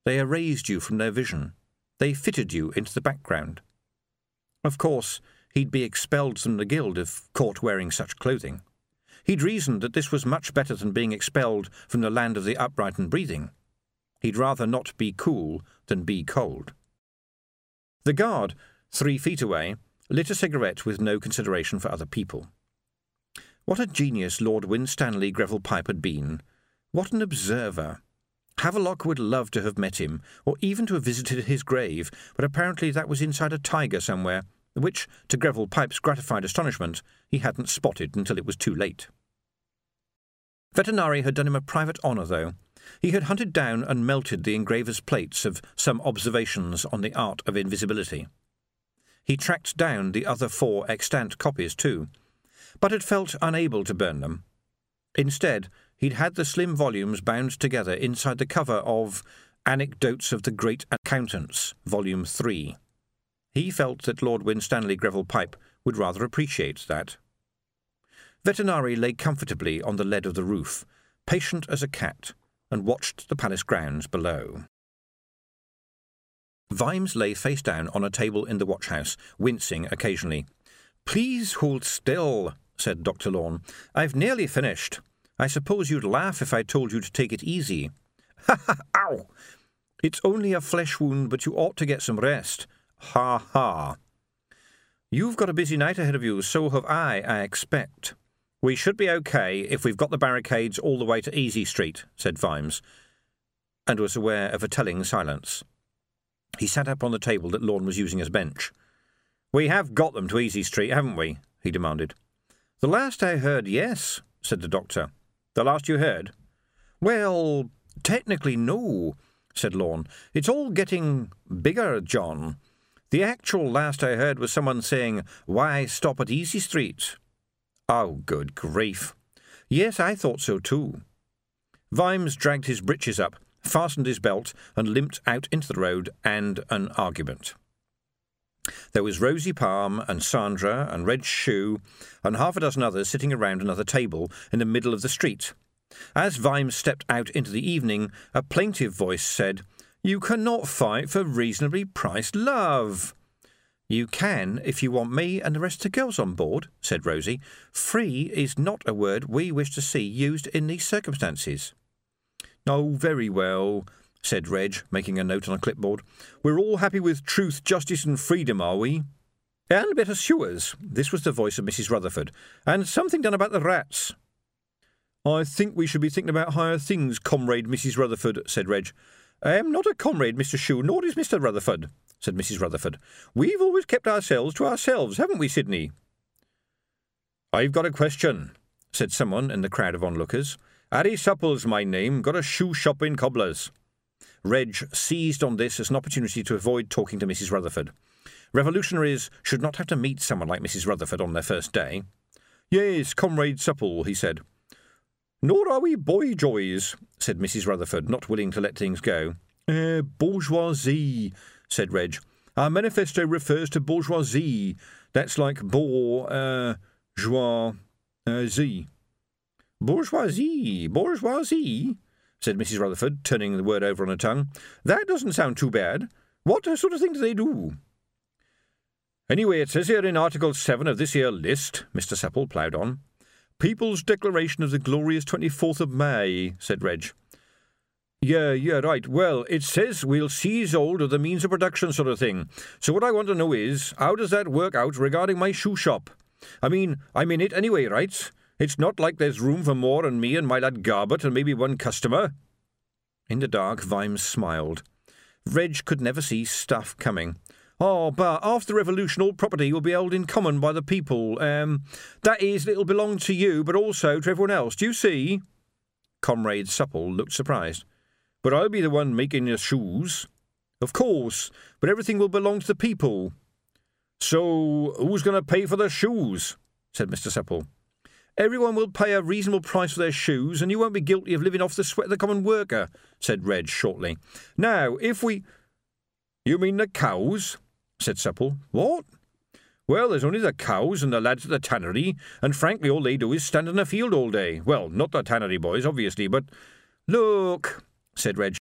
They erased you from their vision. They fitted you into the background. Of course, he'd be expelled from the guild if caught wearing such clothing. He'd reasoned that this was much better than being expelled from the land of the upright and breathing. He'd rather not be cool than be cold. The guard, 3 feet away, lit a cigarette with no consideration for other people. What a genius Lord Winstanley Greville Pipe had been. What an observer. Havelock would love to have met him, or even to have visited his grave, but apparently that was inside a tiger somewhere, which, to Greville Pipe's gratified astonishment, he hadn't spotted until it was too late. Vetinari had done him a private honour, though. He had hunted down and melted the engraver's plates of some observations on the art of invisibility. He tracked down the other 4 extant copies, too, but had felt unable to burn them. Instead, he'd had the slim volumes bound together inside the cover of Anecdotes of the Great Accountants, Volume 3. He felt that Lord Winstanley Greville Pipe would rather appreciate that. Vetinari lay comfortably on the lead of the roof, patient as a cat, and watched the palace grounds below. Vimes lay face down on a table in the watch-house, wincing occasionally. "Please hold still," said Dr. Lorne. "I've nearly finished. I suppose you'd laugh if I told you to take it easy." "Ha ha! Ow! It's only a flesh wound, but you ought to get some rest." "Ha ha! You've got a busy night ahead of you, so have I expect." "We should be okay if we've got the barricades all the way to Easy Street," said Vimes, and was aware of a telling silence. He sat up on the table that Lorne was using as bench. "We have got them to Easy Street, haven't we?" he demanded. "The last I heard, yes," said the doctor. "The last you heard?" "Well, technically no," said Lorne. "It's all getting bigger, John. The actual last I heard was someone saying, 'Why stop at Easy Street?'" "Oh, good grief." "Yes, I thought so too." Vimes dragged his breeches up, fastened his belt, and limped out into the road and an argument. There was Rosie Palm and Sandra and Red Shoe and half a dozen others sitting around another table in the middle of the street. As Vimes stepped out into the evening, a plaintive voice said, "You cannot fight for reasonably priced love." "You can if you want me and the rest of the girls on board," said Rosie. "Free is not a word we wish to see used in these circumstances." "Oh, very well," said Reg, making a note on a clipboard. "We're all happy with truth, justice and freedom, are we?" "And a bit of sewers." This was the voice of Mrs. Rutherford. "And something done about the rats." "I think we should be thinking about higher things, comrade Mrs. Rutherford," said Reg. "I am not a comrade, Mr. Shue, nor is Mr. Rutherford," said Mrs. Rutherford. "We've always kept ourselves to ourselves, haven't we, Sidney?" "I've got a question," said someone in the crowd of onlookers. "Harry Supple's my name, got a shoe shop in Cobblers." Reg seized on this as an opportunity to avoid talking to Mrs. Rutherford. Revolutionaries should not have to meet someone like Mrs. Rutherford on their first day. "Yes, Comrade Supple," he said. "Nor are we boy-joys," said Mrs. Rutherford, not willing to let things go. "Bourgeoisie," said Reg. "Our manifesto refers to bourgeoisie. That's like bourgeoisie." Bourgeoisie, said Mrs. Rutherford, turning the word over on her tongue. "That doesn't sound too bad. What sort of thing do they do?" "Anyway, it says here in Article 7 of this here list," Mr. Supple ploughed on. "People's Declaration of the Glorious 24th of May," said Reg. Yeah, right. Well, it says we'll seize hold of the means of production sort of thing. So what I want to know is, how does that work out regarding my shoe shop? I mean, I'm in it anyway, right? It's not like there's room for more than me and my lad Garbett and maybe one customer." In the dark, Vimes smiled. Reg could never see stuff coming. "Oh, but after the revolution, all property will be held in common by the people. That is, it'll belong to you, but also to everyone else. Do you see?" Comrade Supple looked surprised. "But I'll be the one making your shoes." "Of course, but everything will belong to the people." "So who's going to pay for the shoes?" said Mr. Supple. "Everyone will pay a reasonable price for their shoes, and you won't be guilty of living off the sweat of the common worker," said Reg shortly. "Now, if we—" "You mean the cows?" said Supple. "What?" "Well, there's only the cows and the lads at the tannery, and frankly all they do is stand in the field all day. Well, not the tannery boys, obviously, but—" "Look," said Reg,